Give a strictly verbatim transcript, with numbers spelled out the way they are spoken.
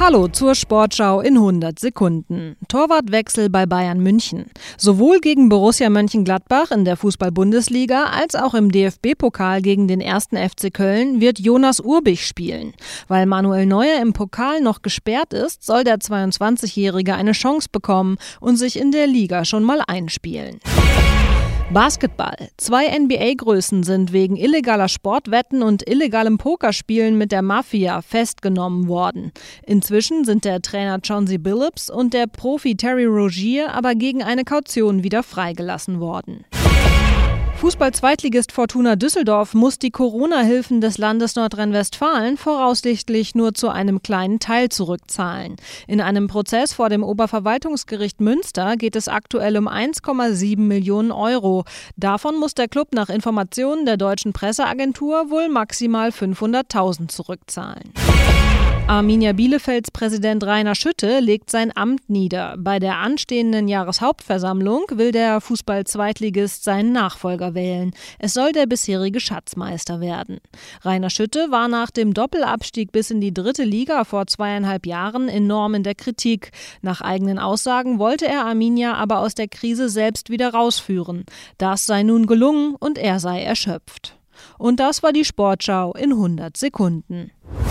Hallo zur Sportschau in hundert Sekunden. Torwartwechsel bei Bayern München. Sowohl gegen Borussia Mönchengladbach in der Fußball-Bundesliga als auch im D F B-Pokal gegen den ersten F C Köln wird Jonas Urbich spielen. Weil Manuel Neuer im Pokal noch gesperrt ist, soll der zweiundzwanzigjährige eine Chance bekommen und sich in der Liga schon mal einspielen. Basketball. Zwei N B A-Größen sind wegen illegaler Sportwetten und illegalem Pokerspielen mit der Mafia festgenommen worden. Inzwischen sind der Trainer Chauncey Billups und der Profi Terry Rozier aber gegen eine Kaution wieder freigelassen worden. Fußball-Zweitligist Fortuna Düsseldorf muss die Corona-Hilfen des Landes Nordrhein-Westfalen voraussichtlich nur zu einem kleinen Teil zurückzahlen. In einem Prozess vor dem Oberverwaltungsgericht Münster geht es aktuell um eins Komma sieben Millionen Euro. Davon muss der Klub nach Informationen der deutschen Presseagentur wohl maximal fünfhunderttausend zurückzahlen. Arminia Bielefelds Präsident Rainer Schütte legt sein Amt nieder. Bei der anstehenden Jahreshauptversammlung will der Fußball-Zweitligist seinen Nachfolger wählen. Es soll der bisherige Schatzmeister werden. Rainer Schütte war nach dem Doppelabstieg bis in die dritte Liga vor zweieinhalb Jahren enorm in der Kritik. Nach eigenen Aussagen wollte er Arminia aber aus der Krise selbst wieder rausführen. Das sei nun gelungen und er sei erschöpft. Und das war die Sportschau in hundert Sekunden.